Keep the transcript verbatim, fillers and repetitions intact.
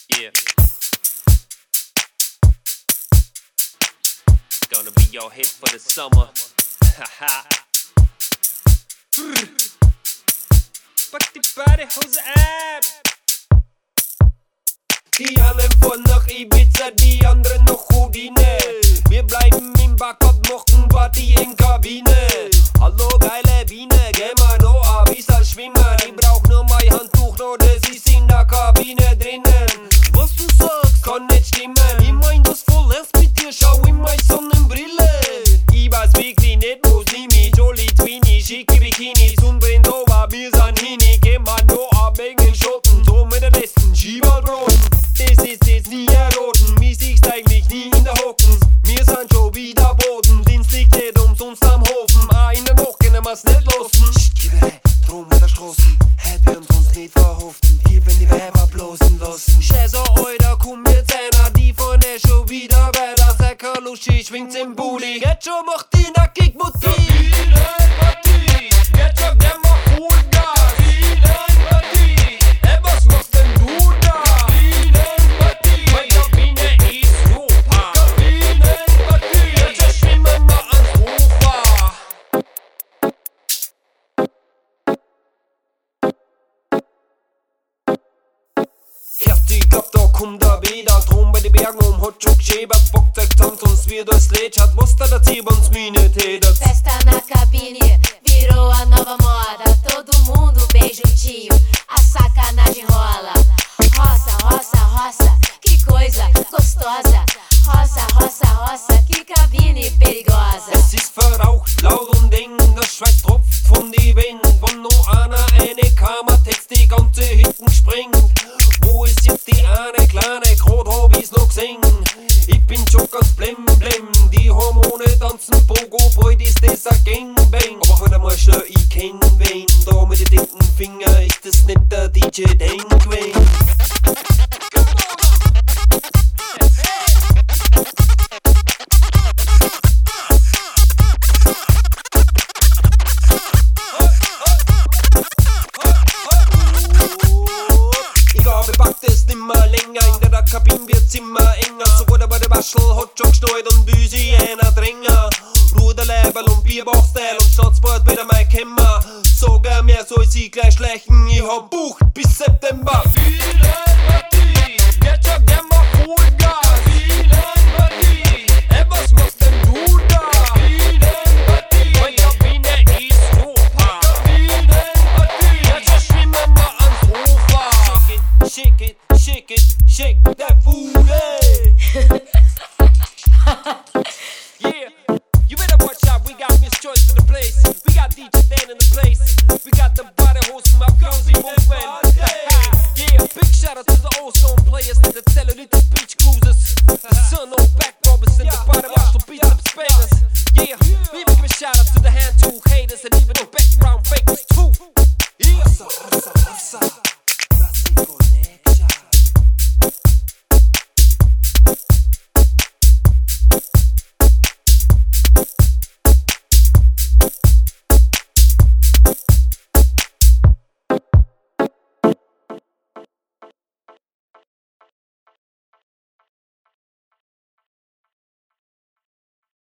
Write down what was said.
Yeah. It's gonna be your hit for the summer. Haha. Pack die Badehose ab. Die einen fahren nach Ibiza, die anderen nach Houdine. Wir bleiben im Backup, machen Party in Kabine. Hallo geile Biene, geh mal noch ein bisschen schwimmen. Ich brauch nur mein Handtuch, noch das ist in der Kabine drinnen. Was du sagst, kann nicht stimmen. Ich mein das voll ernst mit dir, schau in meine Sonnenbrille. Ich weiß wirklich nicht, wo's nimm ich. Jolly Twini, schicke Bikini, Sonnenbrennt over, wir sind hinig. Geh mal noch ein Menge Schotten, so mit der besten Schieberbraten. Das ist jetzt nie erroten, mir siehst eigentlich nie in der Hocken. Wir sind schon wieder Boden, Dienst liegt nicht umsonst am Hofen. Ah, in der Nacht können wir's nicht lassen. Schieberei, drum in der Straßen, heute wir uns nicht verhoften. Hier wenn die Weiber bloßen lassen. Scheiße, Alter, komm jetzt einer, die vorne schon wieder bei der Säcker Luschi schwingt's im Booty. Jetzt schon macht die nackig Mutti. Jetzt schon der macht Vollgas. Ey, was machst denn du da? Meine Kabine ist super. Jetzt schon schwimmen wir ans Ufer. Fertig, ab da kommt der wieder. Drum bei den Bergen um hat schon geschäbert. Packt euch zusammen, sonst wird alles leid. Hat was da der Ziebans Mine tätet. Festa na cabine, virou a nova moda. Todo mundo bem juntinho, a sacanagem rola. Roça, roça, roça, que coisa gostosa. Roça, roça, roça, que cabine perigosa. Es ist verraucht, laut und eng, der Schweiß tropft von die Wände. Wenn noch einer eine Kammertext die ganze Hütten springt. Wo ist jetzt die eine kleine, grad hab ich's noch gesehen. Ich bin schon ganz blem blem, die Hormone tanzen Pogo, bald ist das a Gangbang. Aber halt einmal schnell, ich kenn wen, da mit den dicken Finger ist das nicht der D J Dangway. Nimmer länger, in der Kabine wird's immer enger. So gut aber der Waschel hat schon geschnallt und Büsi einer Dränger. Ruderleiberl und Bierbauchstyle und Staatsbord wieder mein Kämmer. Sogar mehr soll sie gleich schleichen, ich hab bucht bis September. Jetzt schon der macht Vollgas. Ey, was machst denn du da? Meine Kabine ist super. Jetzt schon schwimmen wir ans Ufer. Shake it, shake it, shake that booty. Yeah, you better watch out. We got Miss Choice in the place. We got D J Dan in the place. We got the body host from our cozy movement. Yeah, big shout out to the old song players, to the cellular.